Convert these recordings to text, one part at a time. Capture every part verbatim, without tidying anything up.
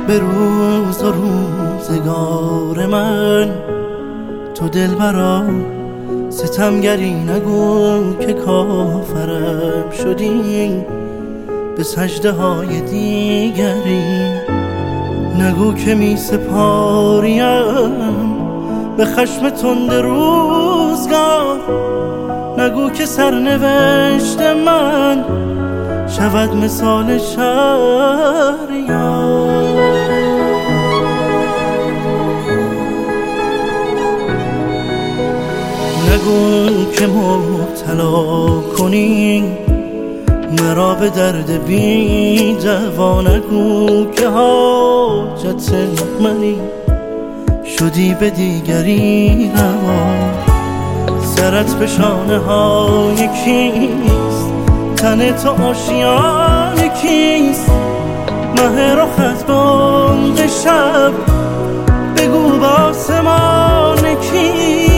به روز و روزگار من تو دلبران ستمگری نگو که کافرم شدی، به سجده های دیگری نگو که می سپاریم به خشم تند روزگار، نگو که سرنوشت من شود مثال شهریار. نگو که مبتلا کنی مرا به درد بی دوا، نگو که حاجت منی شدی به دیگری روا. سرت به شانه های کیست، تن تو آشیان کیست، مه رخت بانگ شب بگو به آسمان کیست.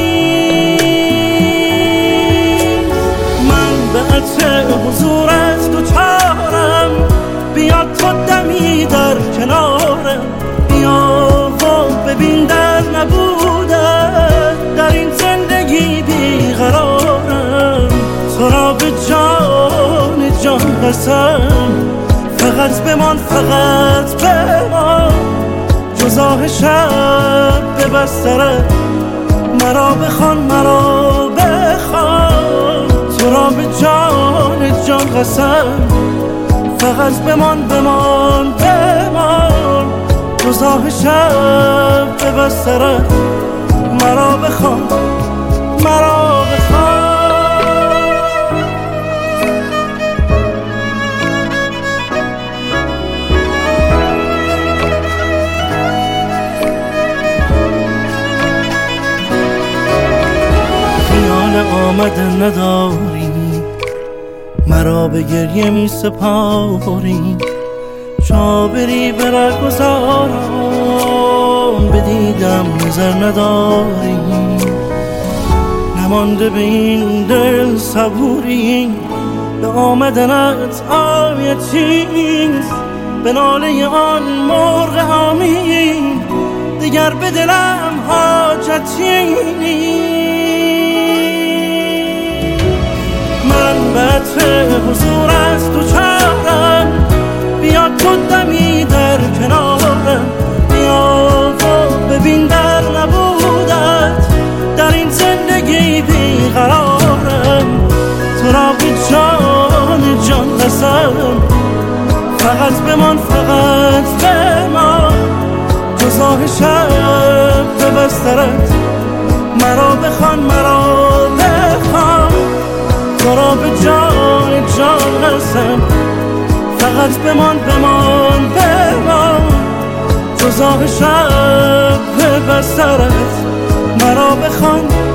من به عطر حضورت دوچارم، بیا تو دمی در کنارم، بیا و ببین در نبودت در این زندگی بیقرارم. تو را به جان جان قسم فقط بمان، فقط بمان، جز آه شب به بسترت مرا بخوان، مرا بخوان. تو را به جان جان قسم فقط بمان، بمان، بمان، جز آه شب به بسترت مرا بخوان، مرا بخوان. آمدن نداری مرا به گریه می سپاری، چا بری بر گذارم بدیدم نظر نداری. نمانده به این دل صبوری، به آمدنت آیتی نیست، به ناله آن مرغ حامی دیگر به دلم حاجتی نیست. من به عطر حضورت دوچارم، بیا تو دمی در کنارم، بیا و ببین در نبودت در این زندگی بیقرارم. تو را به جان جان قسم فقط بمان، فقط بمان، جز آه شب به بسترت مرا بخوان، مرا بخوان. تو را به جان جان قسم فقط بمان، بمان، بمان، جز آه شب به بسترت مرا بخوان.